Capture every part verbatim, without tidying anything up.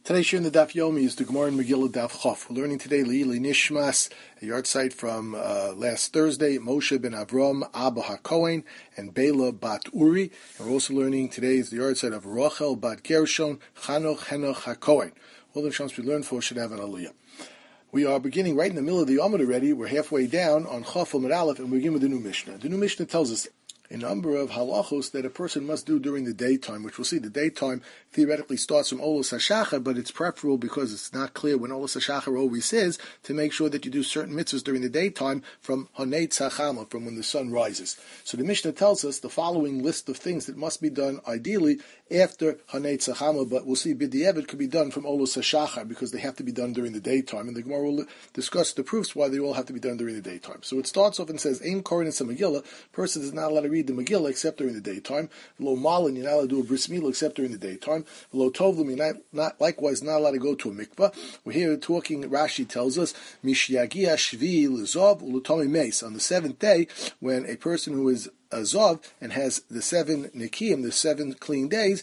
Today's shir in the Daf Yomi is the Gemara in Megillah Daf Chof. We're learning today Li'ili Nishmas, a yard site from uh, last Thursday, Moshe ben Avram, Abba HaKohen, and Bela bat Uri. And we're also learning today is the yard site of Rachel bat Gershon, Chanoch Henoch HaKohen. All the Shams we learned for should have an aliyah. We are beginning right in the middle of the Yomad already. We're halfway down on Chof Amud Aleph, and we begin with the new Mishnah. The new Mishnah tells us a number of halachos that a person must do during the daytime, which we'll see the daytime theoretically starts from Olos HaShachar, but it's preferable because it's not clear when Olos HaShachar always is, to make sure that you do certain mitzvahs during the daytime from Honetz HaChama, from when the sun rises. So the Mishnah tells us the following list of things that must be done ideally after Honetz HaChama, but we'll see B'di'evet could be done from Olos HaShachar because they have to be done during the daytime, and the Gemara will discuss the proofs why they all have to be done during the daytime. So it starts off and says, Ein Korin It's a Megillah, person is not allowed to read the Megillah except during the daytime. Lo Malin, you're not allowed to do a bris milah except during the daytime. Lo Tovlim, you're not, not likewise not allowed to go to a mikvah. We're here talking, Rashi tells us, Mishyagia Shvi Lizov Ulutomi Meis. On the seventh day, when a person who is a Zov and has the seven Nikim, the seven clean days,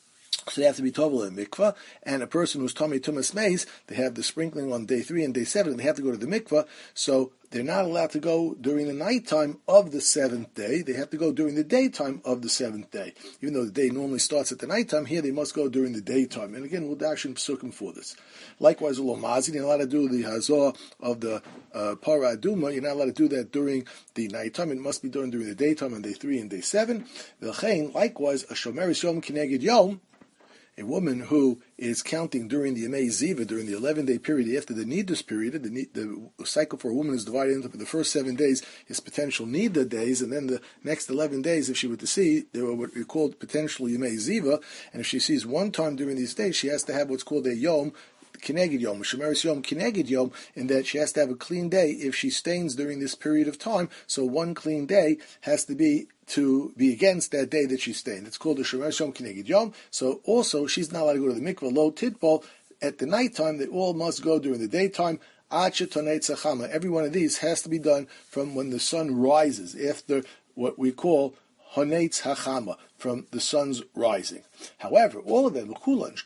so they have to be tovel in mikvah, and a person who's Tomei Tumas Meis, they have the sprinkling on day three and day seven, and they have to go to the mikvah, so they're not allowed to go during the nighttime of the seventh day. They have to go during the daytime of the seventh day. Even though the day normally starts at the nighttime, here they must go during the daytime. And again, we'll dash in Pesukim for this. Likewise, Ulomazin, you're not allowed to do the Hazor of the uh, Para Aduma. You're not allowed to do that during the nighttime. It must be done during the daytime on day three and day seven. Likewise, a Shomeris Yom Kineged Yom, a woman who is counting during the Yemei Ziva, during the eleven-day period after the Nidus period, the, the cycle for a woman is divided into the first seven days is potential Nida days, and then the next eleven days, if she were to see, they were what we called potential Yemei Ziva, and if she sees one time during these days, she has to have what's called a Yom, Kineged Yom, Shemeris Yom, Kineged Yom, in that she has to have a clean day if she stains during this period of time, so one clean day has to be to be against that day that she stained. It's called the Shemeris Yom Kineged Yom. So also, she's not allowed to go to the mikvah, lo titbol, at the nighttime. They all must go during the daytime. Every one of these has to be done from when the sun rises, after what we call Honetz HaChama, from the sun's rising. However, all of them,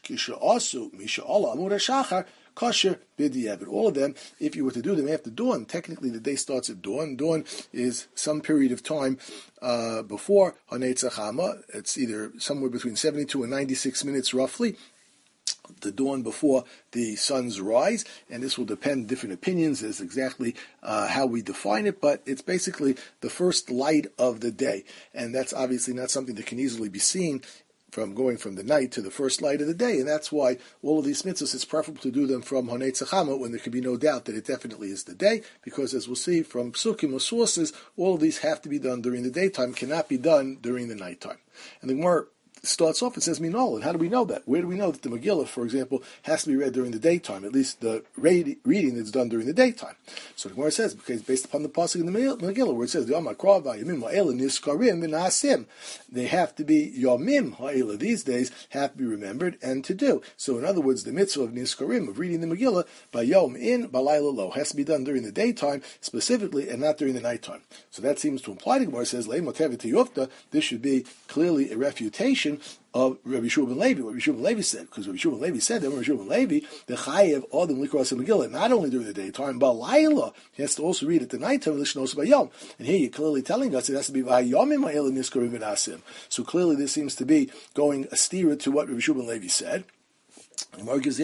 kosher b'di'evet. All of them, if you were to do them after dawn, technically the day starts at dawn. Dawn is some period of time uh, before Honetz HaChama. It's either somewhere between seventy-two and ninety-six minutes roughly, the dawn before the sun's rise, and this will depend, different opinions as exactly uh, how we define it, but it's basically the first light of the day, and that's obviously not something that can easily be seen from going from the night to the first light of the day, and that's why all of these mitzvahs, it's preferable to do them from Honetz HaChama when there can be no doubt that it definitely is the day, because as we'll see from psukim or sources, all of these have to be done during the daytime, cannot be done during the nighttime. And the Gemara starts off and says Minol, and how do we know that? Where do we know that the Megillah, for example, has to be read during the daytime, at least the read, reading that's done during the daytime? So the Gemara says, because based upon the pasuk in the Megillah, where it says, they have to be Yomim Ha'ela, these days have to be remembered and to do. So in other words, the mitzvah of Niskarim, of reading the Megillah, by Yom in, Balayla lo, has to be done during the daytime specifically and not during the nighttime. So that seems to imply, the Gemara says, this should be clearly a refutation of Rabbi Shua ben Levi, what Rabbi Shua ben Levi said, because Rabbi Shua ben Levi said that Rabbi Shua ben Levi, the Chayev Adam Likras Megillah, not only during the daytime, but Laila, he has to also read at the nighttime, Lishnos Bayom. And here you're clearly telling us it has to be Vayomim Ha'elim Niskarim V'Nasim. So clearly this seems to be going a steer to what Rabbi Shua ben Levi said. When this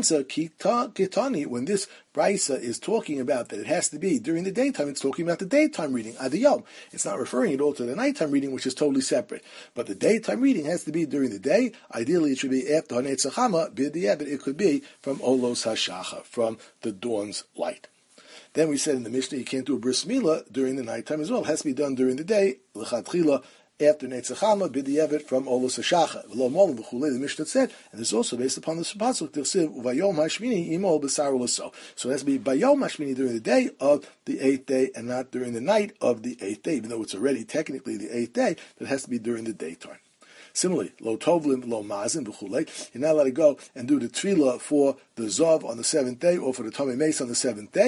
Brisa is talking about that it has to be during the daytime, it's talking about the daytime reading, Adiyom. It's not referring at all to the nighttime reading, which is totally separate. But the daytime reading has to be during the day. Ideally, it should be after Honetz HaChama, b'di'evet, it could be from Olos HaShachar, from the dawn's light. Then we said in the Mishnah, you can't do a bris milah during the nighttime as well. It has to be done during the day, l'chadchila, after Honetz HaChama, b'di'evet, from Olos HaShachar. V'lo molim v'chulei, the Mishnah said, and this is also based upon the pasuk, t'chsiv, u'vayom hashmini imol b'saru l'so. So it has to be bayom hashmini during the day of the eighth day, and not during the night of the eighth day, even though it's already technically the eighth day, but it has to be during the daytime. Similarly, lo tovlim, lo mazin, v'chulei, you're not allowed to go and do the tefillah for the Zav on the seventh day, or for the Tomei Meis on the seventh day,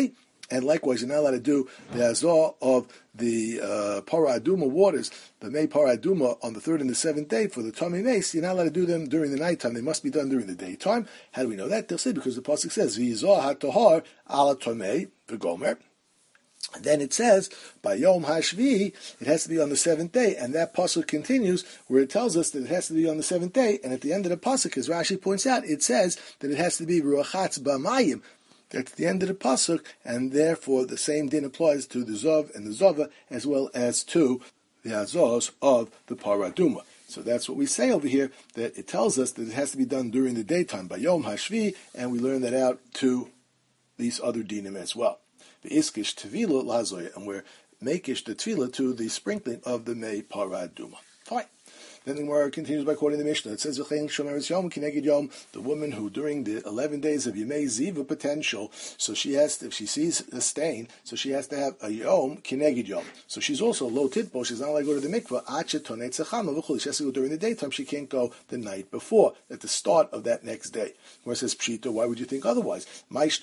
And likewise, you're not allowed to do the azor of the uh, Para Aduma waters, the May Para Aduma, on the third and the seventh day for the Tomei Mace. You're not allowed to do them during the nighttime. They must be done during the daytime. How do we know that? They'll say because the pasuk says V'yizor hatohar ala Tomei v'gomer. And then it says, by Yom HaShvi, it has to be on the seventh day. And that pasuk continues where it tells us that it has to be on the seventh day. And at the end of the pasuk, as Rashi points out, it says that it has to be Ruachatz B'mayim. That's the end of the pasuk, and therefore the same din applies to the Zov and the Zova, as well as to the Azos of the Paraduma. So that's what we say over here, that it tells us that it has to be done during the daytime, by Yom HaShvi, and we learn that out to these other dinim as well. The Iskish Tvila Lazoya, and we're makish the Tvila to the sprinkling of the May Paraduma. Fine. Then the Gemara continues by quoting the Mishnah. It says, the woman who during the eleven days of Yemei Ziva potential, so she has to, if she sees a stain, so she has to have a Yom Kinegid Yom. So she's also low titbo, she's not allowed to go to the mikvah, she has to go during the daytime, she can't go the night before, at the start of that next day. Where it says Pshita, why would you think otherwise? All the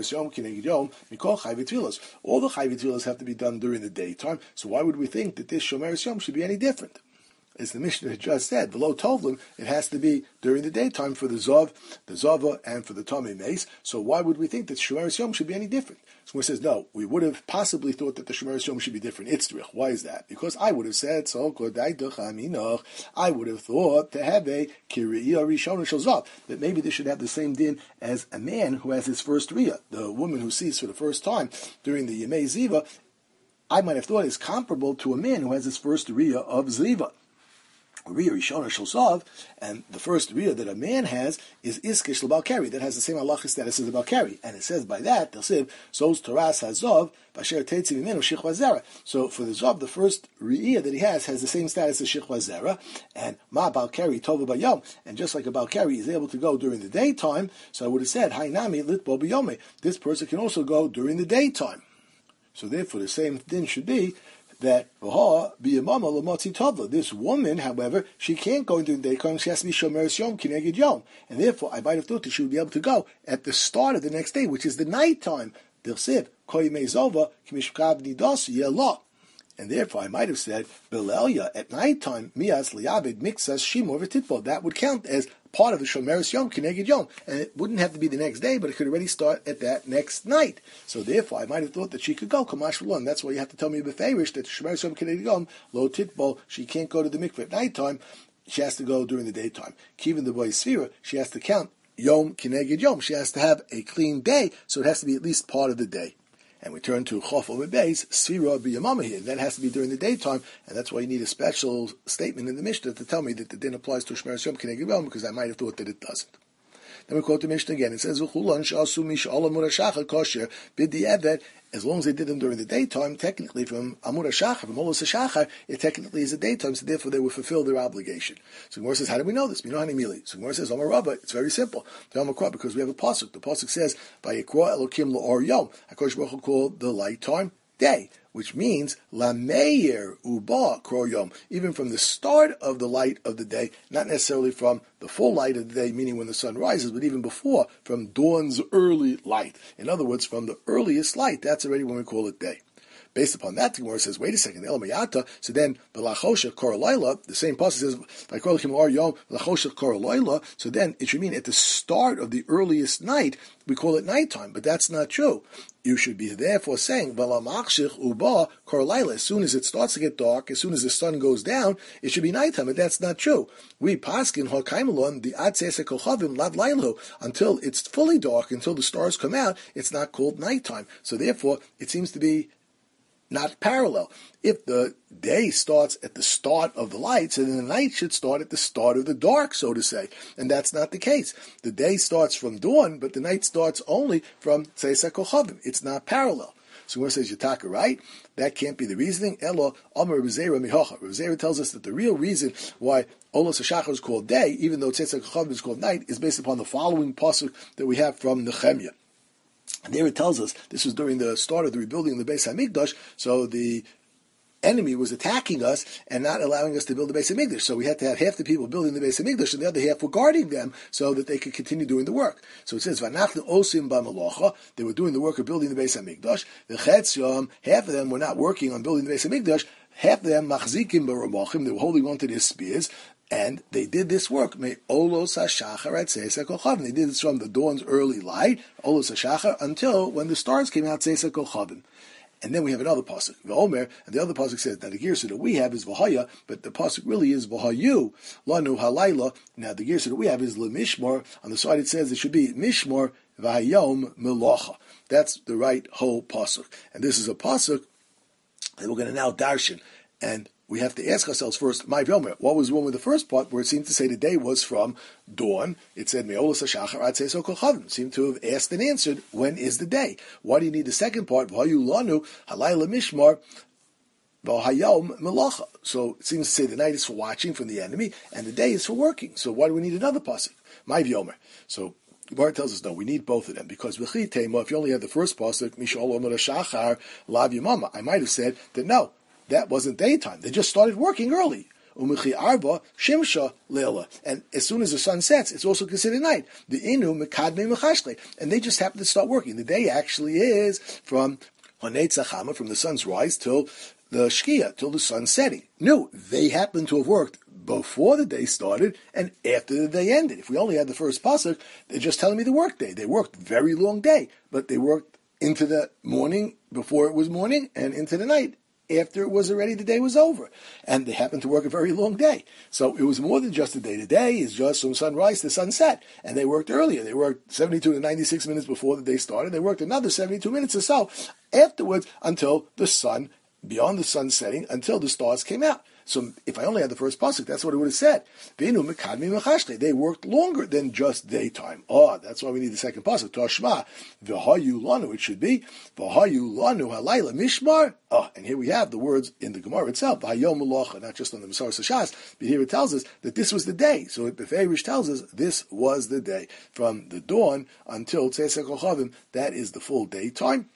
Chayvit have to be done during the daytime, so why would we think that this Shomer Yom should be any different? As the Mishnah had just said, below Tovlim, it has to be during the daytime for the Zov, the Zava, and for the Tomei Mace. So why would we think that Shemeres Yom should be any different? So it says, no, we would have possibly thought that the Shemeres Yom should be different. Itzrich. Why is that? Because I would have said, so I would have thought to have a Kiriyah Rishon Shel Zav, that maybe they should have the same din as a man who has his first Riyah, the woman who sees for the first time during the Yemei Ziva. I might have thought is comparable to a man who has his first Riyah of Ziva. Riyah Rishona Shel Zav, and the first Riyah that a man has is Iskish L'Balkari, that has the same halachic status as the Balkari. And it says by that, they'll say, So's Toras HaZov, Vasher Teitzi Mimenu Shichva Zera. So for the Zav, the first Riyah that he has has the same status as Shichva Zera, and Ma Balkari Tova Bayom, and just like a Balkari is able to go during the daytime, so I would have said, Hainami Litbo Bayome, this person can also go during the daytime. So therefore the same thing should be that this woman, however, she can't go into the daytime, she has to be Shomeres Yom, Kinegid Yom. And therefore, I might have thought that she would be able to go at the start of the next day, which is the nighttime. And therefore, I might have said, Belelia, at nighttime, Mias Liabed Mixas Shimor V'Titbo. That would count as part of the Shomeres Yom, Kinegid Yom. And it wouldn't have to be the next day, but it could already start at that next night. So therefore, I might have thought that she could go, Kamash V'Lon. That's why you have to tell me beferish that Shomeres Yom, Kinegid Yom, Lo Titbo, she can't go to the mikveh at nighttime, she has to go during the daytime. Kivin the boy Sfira, she has to count Yom, Kinegid Yom. She has to have a clean day, so it has to be at least part of the day. And we turn to Chof Omer Beis, Sfira B'Yamama here. That has to be during the daytime, and that's why you need a special statement in the Mishnah to tell me that the din applies to Shmeres Yom Kinegid Yom, because I might have thought that it doesn't. Then we quote the Mishnah again. It says, as long as they did them during the daytime, technically from Amud HaShachar, from Olos HaShachar, it technically is a daytime, so therefore they would fulfill their obligation. So Gemara says, how do we know this? We know Hanimili. So Gemara says, Amar Rabba, it's very simple. Because we have a pasuk. The pasuk says, Vayikra Elokim L'or Yom. HaKadosh Baruch Hu called the light time day, which means La Meir Uba Kro Yom, even from the start of the light of the day, not necessarily from the full light of the day, meaning when the sun rises, but even before, from dawn's early light. In other words, from the earliest light, that's already when we call it day. Based upon that, the Gemara says, wait a second, El Mayata, so then, B'lachosha Korolaila, the same passage says, Vayikra Or Yom, B'lachosha Korolaila, so then it should mean at the start of the earliest night, we call it nighttime, but that's not true. You should be therefore saying, V'lamachshich Uba Korolaila, as soon as it starts to get dark, as soon as the sun goes down, it should be nighttime, but that's not true. We paskin Ha'kaimelon, the Atzese Kochavim, Lav Lailu, until it's fully dark, until the stars come out, it's not called nighttime. So therefore, it seems to be not parallel. If the day starts at the start of the light, so then the night should start at the start of the dark, so to say. And that's not the case. The day starts from dawn, but the night starts only from Tzeisa Kochavim. It's not parallel. So when it says Yataka, right? That can't be the reasoning. Elo Amar Rebbezeira Mihocha. Rebbezeira tells us that the real reason why Olos HaShachar is called day, even though Tzeisa Kochavim is called night, is based upon the following pasuk that we have from Nehemiah. And there it tells us, this was during the start of the rebuilding of the Beis HaMikdash, so the enemy was attacking us and not allowing us to build the Beis Hamikdash. So we had to have half the people building the Beis Hamikdash and the other half were guarding them so that they could continue doing the work. So it says, V'anachnu osim b'malocha, they were doing the work of building the Beis Hamikdash. The Chetziyom, half of them were not working on building the Beis Hamikdash, half of them machzikim b'ramachim, they were holding on to their spears, and they did this work. May olos hashachar at seisa kochavim. They did this from the dawn's early light, olos hashachar, until when the stars came out, seisa kochavim. And then we have another pasuk, V'omer, and the other pasuk says that the girsa that we have is V'haya, but the pasuk really is V'hayu, lanu halayla. Now the girsa that we have is Lemishmar. On the side it says it should be Mishmar V'hayom Melacha. That's the right whole pasuk. And this is a pasuk that we're going to now darshan. And we have to ask ourselves first, my V'omer, what was wrong with the first part where it seemed to say the day was from dawn? It said, Me'olas hashachar ad seiso kochavim. It seemed to have asked and answered, when is the day? Why do you need the second part? V'hayu lanu halayla mishmar v'hayom melacha. So it seems to say the night is for watching from the enemy, and the day is for working. So why do we need another pasuk? My V'omer. So the Gemara tells us, no, we need both of them, because v'chi tema, if you only had the first pasuk, mishal omer hashachar lav yamama, I might have said that no, that wasn't daytime. They just started working early. Umichi arba shimsha leila, and as soon as the sun sets, it's also considered night. The inu mekadme mechashle, and they just happen to start working. The day actually is from honetz achama, from the sun's rise till the shkia, till the sun's setting. No, they happen to have worked before the day started and after the day ended. If we only had the first pasuk, they're just telling me the work day. They worked very long day, but they worked into the morning before it was morning and into the night after it was already, the day was over. And they happened to work a very long day. So it was more than just a day. The day is just from sunrise to sunset. And they worked earlier. They worked seventy-two to ninety-six minutes before the day started. They worked another seventy-two minutes or so afterwards until the sun, beyond the sun setting, until the stars came out. So if I only had the first pasuk, that's what it would have said. They worked longer than just daytime. Oh, that's why we need the second pasuk. Toshma, v'hayu lanu, it should be v'hayu lanu halayla mishmar. Oh, and here we have the words in the Gemara itself, v'hayom melacha, not just on the Masaras Hashas, but here it tells us that this was the day. So Beferish tells us this was the day. From the dawn until Tzeitzei Kochavim, that is the full daytime.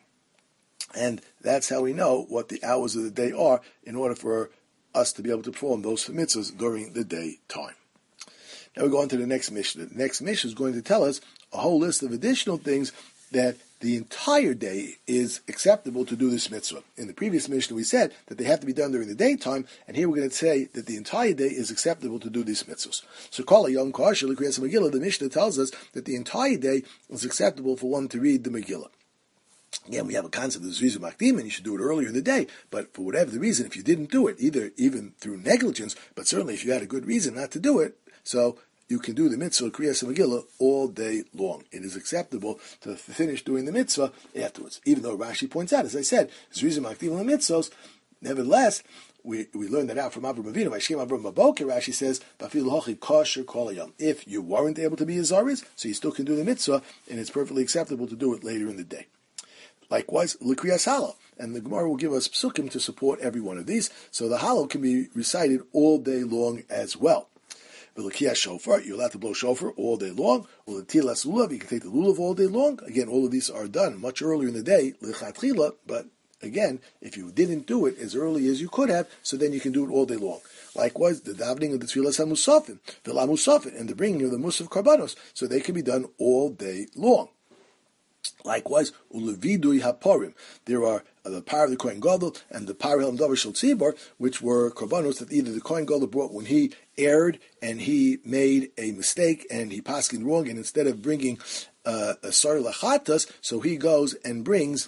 And that's how we know what the hours of the day are in order for us to be able to perform those mitzvahs during the daytime. Now we go on to the next Mishnah. The next Mishnah is going to tell us a whole list of additional things that the entire day is acceptable to do this mitzvah. In the previous Mishnah we said that they have to be done during the daytime, and here we're going to say that the entire day is acceptable to do these mitzvahs. So Kala Yom Karsha L'Kriyas Megillah, the Mishnah tells us that the entire day is acceptable for one to read the Megillah. Again, we have a concept of Zrizu Makdim, and you should do it earlier in the day. But for whatever the reason, if you didn't do it, either even through negligence, but certainly if you had a good reason not to do it, so you can do the mitzvah Kriyas Megillah all day long. It is acceptable to finish doing the mitzvah afterwards. Even though Rashi points out, as I said, Zrizu Makdim and mitzvahs, nevertheless, we we learned that out from Avraham Avinu. Vayishkem Avraham Baboker, Rashi says, "Bafil hochi kosher kol hayom." If you weren't able to be a zaris, so you still can do the mitzvah, and it's perfectly acceptable to do it later in the day. Likewise, L'Kriyas Hallel, and the Gemara will give us psukim to support every one of these, so the Hallel can be recited all day long as well. The L'Kriyas Shofar, you're allowed to blow shofar all day long, or the Tilas Lulav, you can take the Lulav all day long. Again, all of these are done much earlier in the day, L'Chatchila, but again, if you didn't do it as early as you could have, so then you can do it all day long. Likewise, the davening of the Tfilas HaMusafim, the La Musafim, and the bringing of the Musaf Karbanos, so they can be done all day long. Likewise, ulevidui haporim. There are uh, the power of the Kohen Gadol and the power of Davar Shel Tzibor, which were korbanos that either the Kohen Gadol brought when he erred and he made a mistake and he paskined wrong, and instead of bringing uh, a sar lachatas, so he goes and brings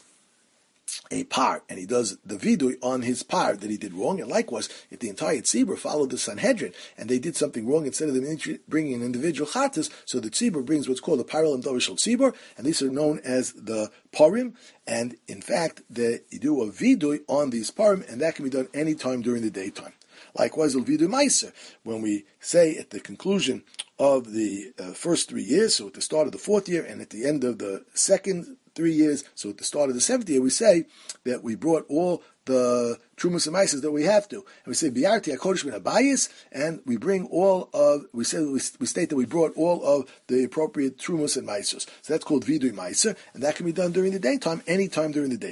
a par, and he does the vidui on his par that he did wrong. And likewise, if the entire tzibur followed the Sanhedrin and they did something wrong, instead of them bringing an individual chatas, so the tzibur brings what's called the paral davar shel tzibur, and these are known as the parim. And in fact, they do a vidui on these parim, and that can be done any time during the daytime. Likewise, el vidui meiser, when we say at the conclusion of the uh, first three years, so at the start of the fourth year and at the end of the second three years, so at the start of the seventh year, we say that we brought all the trumas and meises that we have to, and we say biarti hakodesh min habayis, and we bring all of we say we, we state that we brought all of the appropriate trumas and meises. So that's called vidui meiser, and that can be done during the daytime, any time during the daytime.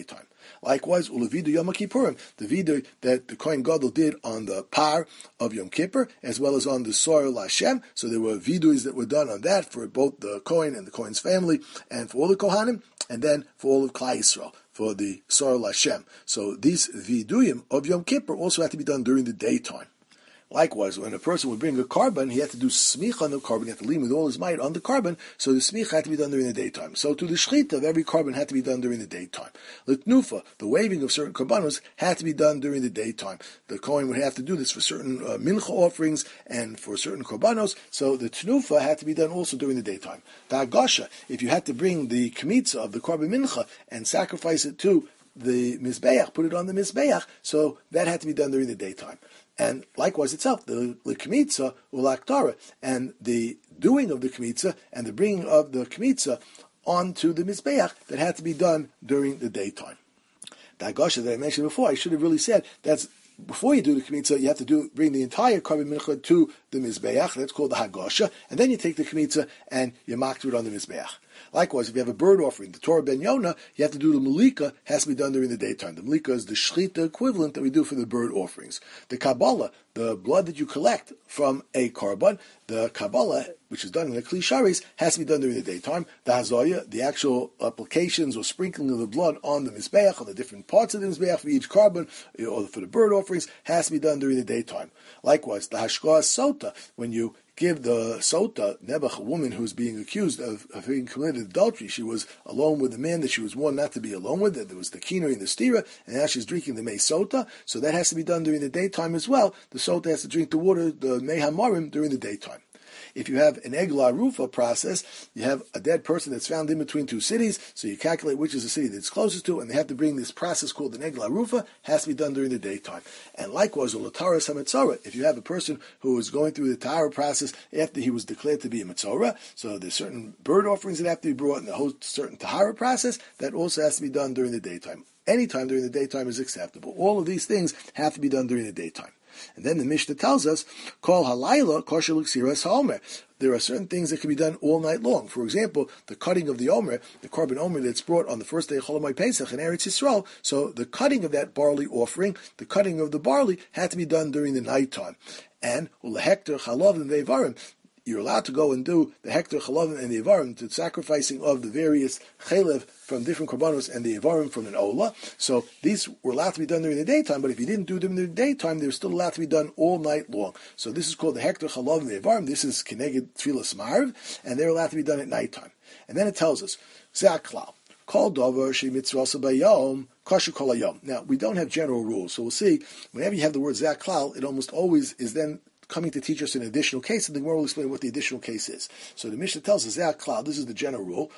Likewise, ulevidu Yom Kippurim, the vidu that the Kohen Gadol did on the par of Yom Kippur, as well as on the Soil Lashem. So there were vidus that were done on that for both the Kohen and the Kohen's family, and for all the Kohanim, and then for all of Klal Yisrael, for the Soil Lashem. So these viduyim of Yom Kippur also had to be done during the daytime. Likewise, when a person would bring a carbon, he had to do smicha on the carbon, he had to lean with all his might on the carbon, so the smicha had to be done during the daytime. So to the shechita of every carbon had to be done during the daytime. L'tnufa, the waving of certain karbanos, had to be done during the daytime. The Kohen would have to do this for certain uh, mincha offerings and for certain karbanos, so the tnufa had to be done also during the daytime. The agasha, if you had to bring the kmitza of the carbon mincha and sacrifice it to the mizbeach, put it on the mizbeach, so that had to be done during the daytime. And likewise itself, the, the kmitza ulaktara, and the doing of the kmitza and the bringing of the kmitza onto the mizbeach, that had to be done during the daytime. The agasha that I mentioned before, I should have really said that's before you do the kmitza, you have to do bring the entire carbon mincha to the mizbeach. That's called the hagasha, and then you take the kmitza and you maktu it on the mizbeach. Likewise, if you have a bird offering, the Torah Ben Yonah, you have to do the malika, has to be done during the daytime. The malika is the shechita equivalent that we do for the bird offerings. The Kabbalah, the blood that you collect from a carbon, the Kabbalah, which is done in the Kli Sharis, has to be done during the daytime. The Hazoya, the actual applications or sprinkling of the blood on the Mizbeach, on the different parts of the Mizbeach for each carbon, or for the bird offerings, has to be done during the daytime. Likewise, the Hashkoah Sota, when you give the sota, Nebuch, a woman who's being accused of, of having committed adultery. She was alone with a man that she was warned not to be alone with. There was the kinoi and the stira, and now she's drinking the mei sota. So that has to be done during the daytime as well. The sota has to drink the water, the mei hamorim, during the daytime. If you have an egla rufa process, you have a dead person that's found in between two cities, so you calculate which is the city that's closest to, and they have to bring this process called an egla rufa, has to be done during the daytime. And likewise, ulataras hamitzora, if you have a person who is going through the tahara process after he was declared to be a mitzora, so there's certain bird offerings that have to be brought in the whole certain tahara process, that also has to be done during the daytime. Any time during the daytime is acceptable. All of these things have to be done during the daytime. And then the Mishnah tells us, Kol halayla kosher l'ksiras ha'omer. There are certain things that can be done all night long. For example, the cutting of the omer, the carbon omer that's brought on the first day of Chol Hamoed Pesach in Eretz Yisrael. So the cutting of that barley offering, the cutting of the barley, had to be done during the nighttime. And ulehekter chalav and ve'varim, you're allowed to go and do the hektar chalavim and the ivarim, the sacrificing of the various chalev from different korbanos and the ivarim from an ola. So these were allowed to be done during the daytime, but if you didn't do them in the daytime, they were still allowed to be done all night long. So this is called the hektar chalavim and the ivarim. This is keneged tfilas marv, and they're allowed to be done at nighttime. And then it tells us, ze'aklal. Kol dover she mitzvasa bayom kosher kol hayom. Now, we don't have general rules, so we'll see, whenever you have the word ze'aklal, it almost always is then coming to teach us an additional case, and the Gemara will explain what the additional case is. So the Mishnah tells us, this is the general rule,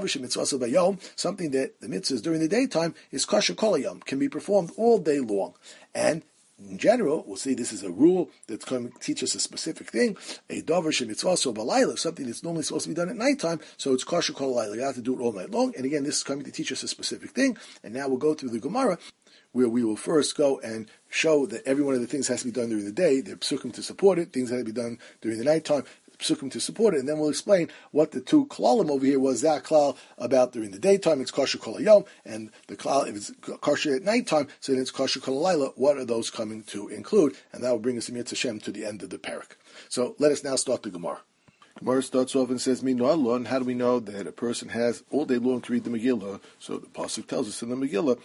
something that the mitzvah is during the daytime is kosher kol hayom, can be performed all day long. And in general, we'll see this is a rule that's going to teach us a specific thing. A davar shemitzvah so balayla, something that's normally supposed to be done at nighttime, so it's kosher kol hayom. You have to do it all night long. And again, this is coming to teach us a specific thing. And now we'll go through the Gemara, where we will first go and show that every one of the things has to be done during the day. There are psukim to support it. Things have to be done during the nighttime. Psukim to support it, and then we'll explain what the two klalim over here was. That klal about during the daytime, it's kosher kol hayom, and the klal, if it's kosher at nighttime, so then it's kosher kol halayla. What are those coming to include? And that will bring us, Mitzvah Hashem, to the end of the parak. So let us now start the Gemara. Gemara starts off and says, Minu alon, how do we know that a person has all day long to read the Megillah? So the pasuk tells us in the Megillah,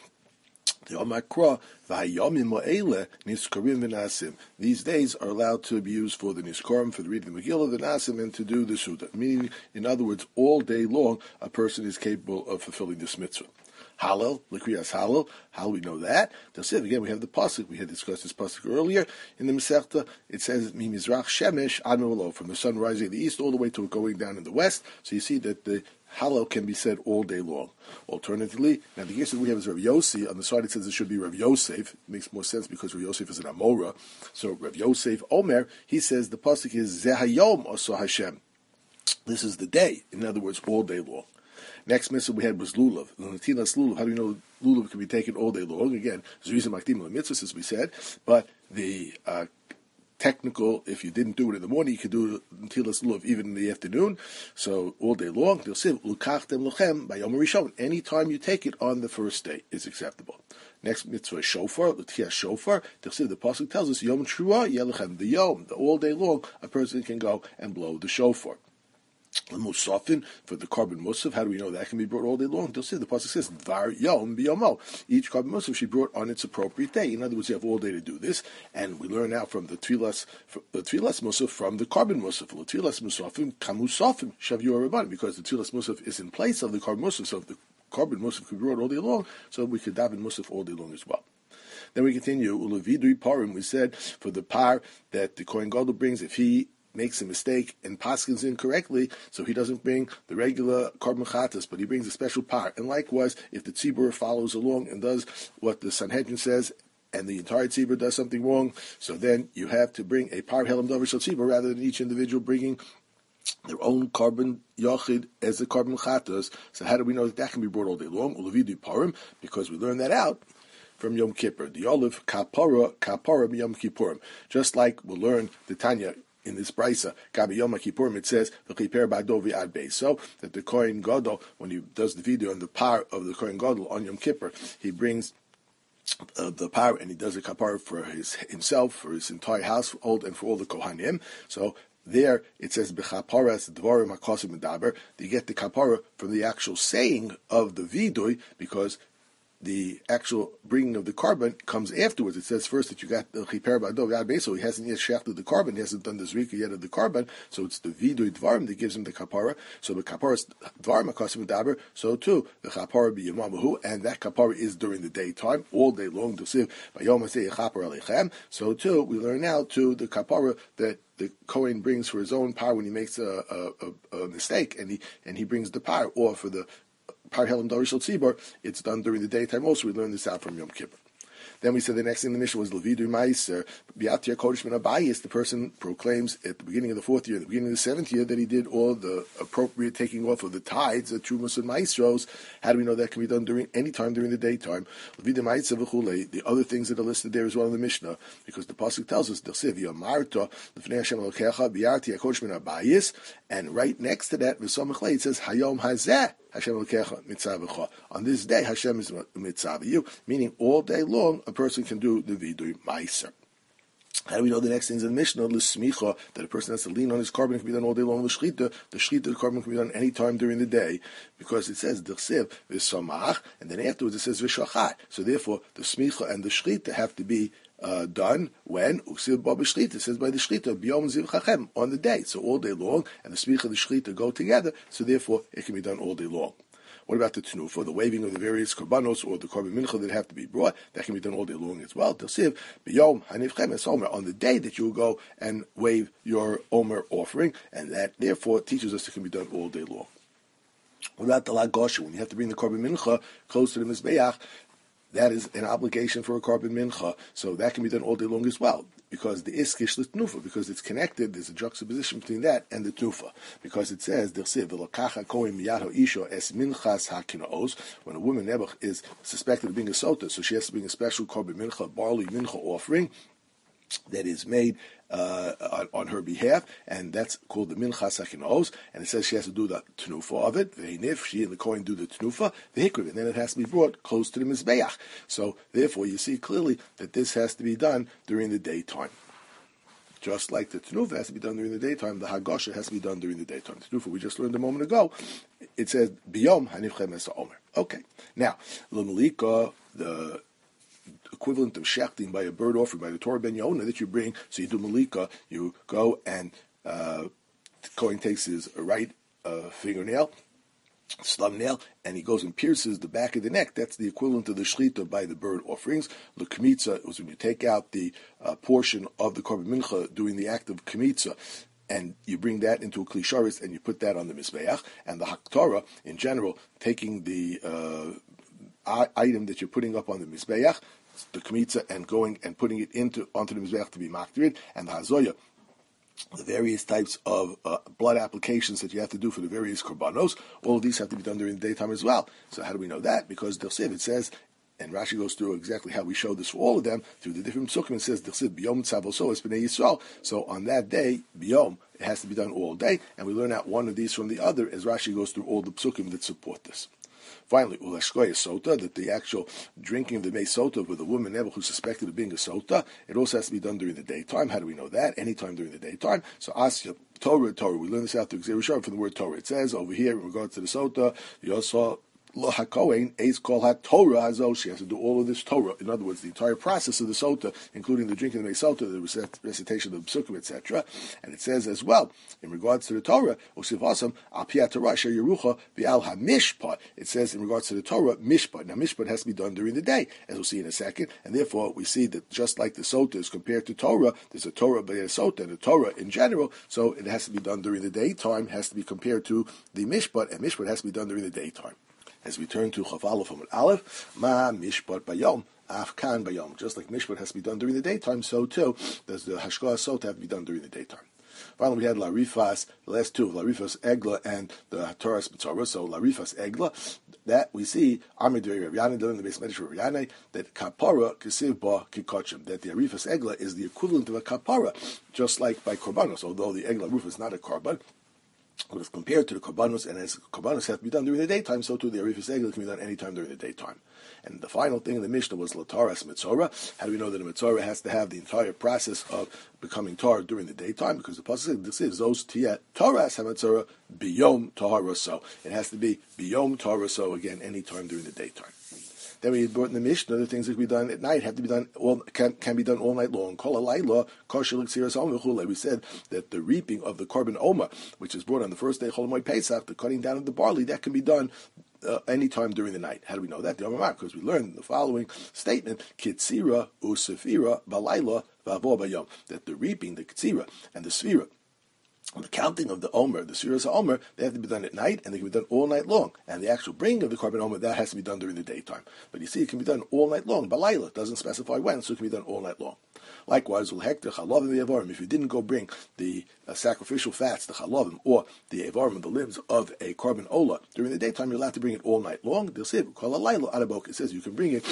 these days are allowed to be used for the niskorim, for the reading the Megillah, the nasim, and to do the suda. Meaning, in other words, all day long, a person is capable of fulfilling this mitzvah. Hallel, Likriyas Hallel. How do we know that? They'll say again. We have the pasuk. We had discussed this pasuk earlier in the Masechta. It says Mimizrach Shemesh Ad Me'olo, from the sun rising in the east all the way to it going down in the west. So you see that the Hallel can be said all day long. Alternatively, now the case that we have is Rav Yossi. On the side it says it should be Rav Yosef. It makes more sense because Rav Yosef is an Amora. So Rav Yosef Omer, he says the pasuk is Zehayom Oso Hashem. This is the day. In other words, all day long. Next mitzvah we had was lulav. Natilas lulav. How do we know lulav can be taken all day long? Again, Zrizim Makdim mitzvah, as we said. But the uh, technical, if you didn't do it in the morning, you could do natilas lulav even in the afternoon. So all day long. They'll say lukachtem lochem by yom rishon. Any time you take it on the first day is acceptable. Next mitzvah is shofar, l'tchiyah shofar. The pasuk tells us yom trua yelechem, the yom, the all day long a person can go and blow the shofar. The musafin for the carbon musaf. How do we know that can be brought all day long? They'll see the pasuk says var yom biyomo. Each carbon musaf she brought on its appropriate day. In other words, you have all day to do this, and we learn now from the tfilas the tfilas musaf from the carbon musaf. The tfilas musafim kamusafim shavu rabban, because the tfilas musaf is in place of the carbon musaf. So if the carbon musaf could be brought all day long, so we could daven musaf all day long as well. Then we continue ulavidui parim. We said for the par that the Kohen Gadol brings, if he makes a mistake and paskins incorrectly, so he doesn't bring the regular carbon chatas, but he brings a special par. And likewise, if the tzibur follows along and does what the Sanhedrin says, and the entire tzibur does something wrong, so then you have to bring a par helam davar shel tzibur rather than each individual bringing their own carbon yachid as the carbon chatas. So how do we know that that can be brought all day long? Ulavidu parim, because we learn that out from Yom Kippur. The olive kapara kapara Yom Kippurim. Just like we'll learn the Tanya in this brisa, Gabi Yom Kippurim, it says v'chiper ba'dovi ad beis. So that the Kohen Gadol, when he does the video on the par of the Kohen Gadol on Yom Kippur, he brings uh, the par and he does a kapara for his himself, for his entire household, and for all the Kohanim. So there it says b'chaparas dvarim hakasim medaber. They get the kapara from the actual saying of the vidui, because the actual bringing of the carbon comes afterwards. It says first that you got the chiper ba'adov yad beis, so he hasn't yet shafted the carbon, he hasn't done the zrika yet of the carbon, so it's the vidui dvarim that gives him the kapara. So the kapara dvarim hakasim medaber, so too the kapara b'yomamahu, and that kapara is during the daytime, all day long. Dosiv b'yom aseh chaper alechem. So too we learn now to the kapara that the Kohen brings for his own par when he makes a, a, a, a mistake, and he and he brings the par, or for the par helam davar shel tzibur, it's done during the daytime also. We learn this out from Yom Kippur. Then we said the next thing in the Mishnah was Levidu Meiser, Biatia Kodesh Min Abayis. The person proclaims at the beginning of the fourth year, at the beginning of the seventh year, that he did all the appropriate taking off of the tithes, the Trumas and Maestros. How do we know that can be done during any time during the daytime? Levidu Meiser v'chulei. The other things that are listed there as well in the Mishnah, because the pasuk tells us D'chsev Yamarta L'fnei Hashem Elokecha Biatia Kodesh Min Abayis, and right next to that v'samach lei it says Hayom Hazeh Hashem Elokecha Mitzavecha. On this day, Hashem is mitzav you, meaning all day long a person can do the vidui meiser. How do we know the next things in the Mishnah? L'smicha, that a person has to lean on his carbon, it can be done all day long. L'shchita, the shchita, the carbon can be done any time during the day, because it says d'chsev v'samach, and then afterwards it says v'shachai. So therefore, the smicha and the shchita have to be Uh, done when uksiv ba b'shchita, it says by the shchita b'yom ziv chachem, on the day, so all day long, and the smicha and the shchita go together, so therefore it can be done all day long. What about the tenufa, the waving of the various korbanos or the korban mincha that have to be brought? That can be done all day long as well. T'siv b'yom hanivchem es omer, on the day that you will go and wave your omer offering, and that therefore teaches us it can be done all day long. What about the lagosha, when you have to bring the korban mincha close to the mizbeach? That is an obligation for a carbon mincha, so that can be done all day long as well, because the iskish l'tnufa, because it's connected, there's a juxtaposition between that and the tnufa, because it says, when a woman nebuch is suspected of being a sota, so she has to bring a special carbon mincha, barley mincha offering, that is made uh, on, on her behalf, and that's called the mincha sakinos, and it says she has to do the tenufa of it, if she and the Kohen do the tenufa, the hikriv, and then it has to be brought close to the mizbeach. So therefore you see clearly that this has to be done during the daytime. Just like the tenufa has to be done during the daytime, the hagasha has to be done during the daytime. The tenufa we just learned a moment ago, it says biyom hanivchem es omer. Okay, now l'malika, the equivalent of shechting by a bird offering by the Torah ben Yonah that you bring, so you do malika, you go and uh, the Kohen takes his right uh, fingernail, slum nail, and he goes and pierces the back of the neck. That's the equivalent of the shechita by the bird offerings. The kmitza was when you take out the uh, portion of the korban mincha doing the act of kmitza, and you bring that into a kli sharis and you put that on the mizbeach. And the haktorah in general, taking the uh, item that you're putting up on the mizbeach, the kmitza, and going and putting it into onto the mizbeach to be maktirid, and the hazoya, the various types of uh, blood applications that you have to do for the various korbanos, all of these have to be done during the daytime as well. So how do we know that? Because they'll say, it says And Rashi goes through exactly how we showed this for all of them through the different psukim. It says, B'yom tzavoso es b'nei Yisrael. So on that day, B'yom, it has to be done all day. And we learn out one of these from the other as Rashi goes through all the psukim that support this. Finally, ulashkoya sota, that the actual drinking of the mei sota with a woman ever who's suspected of being a sota, it also has to be done during the daytime. How do we know that? Anytime during the daytime. So asya Torah, Torah. We learn this out through Xerushav from the word Torah. It says over here in regards to the sota, Yosah Lo HaKohen, Eis Kol HaTorah Hazo. She has to do all of this Torah. In other words, the entire process of the sota, including the drinking of the sota, the recitation of the psukim, et cetera. And it says as well, in regards to the Torah, Osivasam Al Piyat Torah Asher Yerucha V'Al HaMishpat. It says in regards to the Torah, Mishpat. Now, Mishpat has to be done during the day, as we'll see in a second. And therefore, we see that just like the sota is compared to Torah, there's a Torah by a sota and a Torah in general. So it has to be done during the daytime. Has to be compared to the Mishpat, and Mishpat has to be done during the daytime. As we turn to Chav Aleph from Aleph, Ma Mishpat Bayom, Afkan Bayom. Just like Mishpat has to be done during the daytime, so too does the Hashkoah Sota have to be done during the daytime. Finally, we had Larifas, the last two, Larifas Egla and the Torah Mitzvah. So Larifas Egla, that we see, Amid Rav Yana, in the base Medrash Rav Yana, that Kapara Kesiv Ba Kikochim, that the Arifas Egla is the equivalent of a Kapara, just like by Korbanos, although the Egla roof is not a Korban. But if compared to the Korbanos, and as Korbanos have to be done during the daytime, so too the Arifas Egla can be done any time during the daytime. And the final thing in the Mishnah was Lataras Mitzorah. How do we know that a Mitzorah has to have the entire process of becoming Torah during the daytime? Because the Pasuk says, this is those Taras HaMitzorah Biyom Tahara. So it has to be Biyom Tahara, so again, any time during the daytime. Then we brought in the Mishnah, the things that can be done at night have to be done all can, can be done all night long. We said that the reaping of the korban oma, which is brought on the first day Chol Hamoed Pesach, the cutting down of the barley, that can be done uh, any time during the night. How do we know that? Because we learned the following statement: Kitzira usefira balayla v'avo bayom. That the reaping, the kitzira and the sfira, the counting of the Omer, the Sfiras Omer, they have to be done at night, and they can be done all night long. And the actual bringing of the korban Omer, that has to be done during the daytime. But you see, it can be done all night long. Balayla doesn't specify when, so it can be done all night long. Likewise, if you didn't go bring the uh, sacrificial fats, the chalavim, or the evarim, the limbs of a korban ola during the daytime, you're allowed to bring it all night long. It says you can bring it.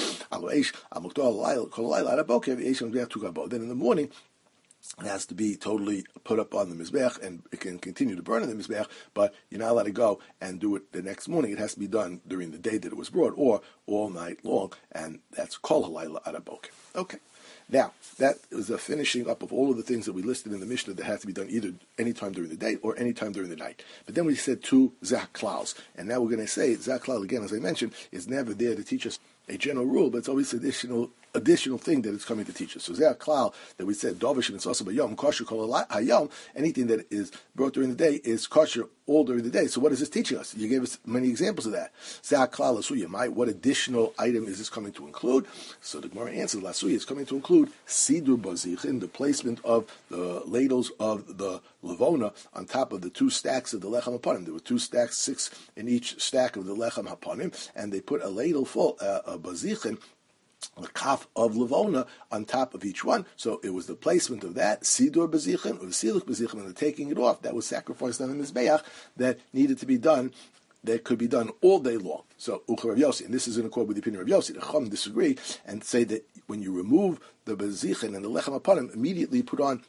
Then in the morning, it has to be totally put up on the Mizbeach, and it can continue to burn on the Mizbeach, but you're not allowed to go and do it the next morning. It has to be done during the day that it was brought, or all night long, and that's Kol Halayla Araboke. Okay. Now, that is a finishing up of all of the things that we listed in the Mishnah that have to be done either any time during the day or any time during the night. But then we said two Zaklaus, and now we're going to say Zaklal, again, as I mentioned, is never there to teach us a general rule, but it's always additional additional thing that it's coming to teach us. So Zeh Klal that we said Dovish and it's also Bayom kosher kol hayom. Anything that is brought during the day is kosher all during the day. So what is this teaching us? You gave us many examples of that. Zeh Klal Lasuyamai. What additional item is this coming to include? So the Gemara answers Lasuya is coming to include Sidur Bazichin, the placement of the ladles of the Levona on top of the two stacks of the Lechem Hapanim. There were two stacks, six in each stack of the Lechem Hapanim, and they put a ladle full uh, of Bazichin, the kaf of Levona on top of each one. So it was the placement of that, Sidur Bazichin, or the Siluk Bazichin, and the taking it off, that was sacrificed on the Mizbeach, that needed to be done, that could be done all day long. So, Ucha Rav Yossi, and this is in accord with the opinion of Rav Yossi, the Chum disagree, and say that when you remove the Bazichin and the Lechem Hapanim, immediately put on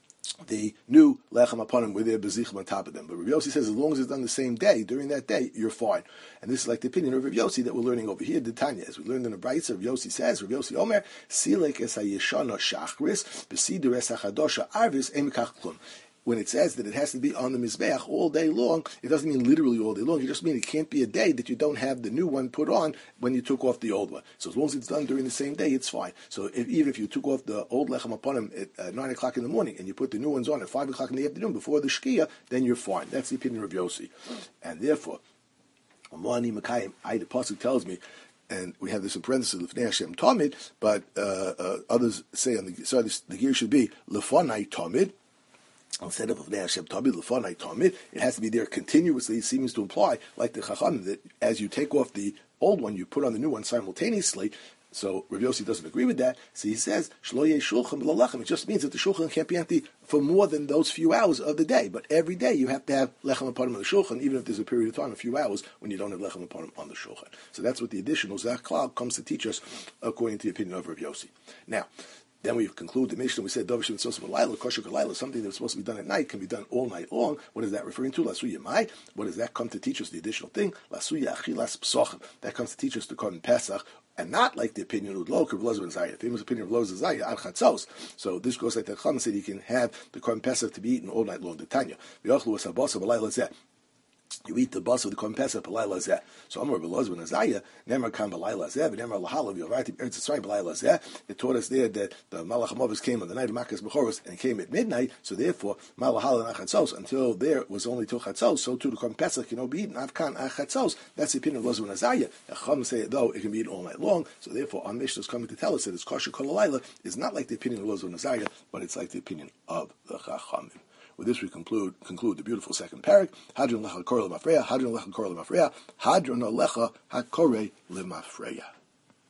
the new lechem hapanim with their bezichim on top of them. But Rav Yossi says as long as it's done the same day, during that day, you're fine. And this is like the opinion of Rav Yossi that we're learning over here, the Tanya. As we learned in the Brayso, Rav Yossi says, Rav Yossi Omer, silek es hayeshana shachris, besidur es hachadosha arvis emikach klum. When it says that it has to be on the Mizbeach all day long, it doesn't mean literally all day long. It just means it can't be a day that you don't have the new one put on when you took off the old one. So as long as it's done during the same day, it's fine. So if, even if you took off the old Lechem Hapanim at uh, nine o'clock in the morning and you put the new ones on at five o'clock in the afternoon before the Shkia, then you're fine. That's the opinion of Yossi. And therefore, Amani Makayim, I, the Pasuk tells me, and we have this in parentheses, Lefnei Hashem Tamid, but uh, uh, others say on the, sorry, this, the gear should be Lefonai Tamid. Instead of Lefnei Hashem Tamid, Lefonai Tamid, it has to be there continuously. It seems to imply, like the Chacham, that as you take off the old one, you put on the new one simultaneously. So Rav Yossi doesn't agree with that. So he says, Shlo yeh shulchan b'lo lechem. It just means that the shulchan can't be empty for more than those few hours of the day. But every day you have to have lechem upanim on the shulchan, even if there's a period of time, a few hours, when you don't have lechem upanim on the shulchan. So that's what the additional Zach Klal comes to teach us, according to the opinion of Rav Yossi. Now, then we conclude the Mishnah. We said Davar Shivin Sosa B'Layla, Kosher K'Layla, something that's supposed to be done at night can be done all night long. What is that referring to? Lasuya Mai. What does that come to teach us? The additional thing. Lasuya Achilas Psochim. That comes to teach us to Korban Pesach, and not like the opinion of Lo Kav Loz Ben Zayah. The famous opinion of Loz Ben Zayah Ad Chatzos. So this goes like the Chacham said, you can have the Korban Pesach to be eaten all night long. The Tanya. V'yochlu was Habasa B'Layla Zeh. You eat the bus of the Korban Pesach b'layla zeh. So Amar b'Loz ben Azariah, Nemar kam b'layla zeh, v'Nemar lahalav yovarti Eretz Yisrael b'layla zeh. It taught us there that the Malach HaMavis came on the night of Makas Bechoros and came at midnight. So therefore, Malahal and Achatzos, until there was only till Chatzos. So too the Korban Pesach can be eaten Avkan Achatzos. That's the opinion of Loz ben Azariah. The Chacham say though it can be eaten all night long. So therefore, our Mishnah is coming to tell us that it's kosher kol halayla is not like the opinion of Loz ben Azariah, but it's like the opinion of the Chachamim. With this, we conclude conclude the beautiful second parak. Hadron lecha hakore lemafreya. Hadron lecha hakore lemafreya. Hadron lecha hakore lemafreya.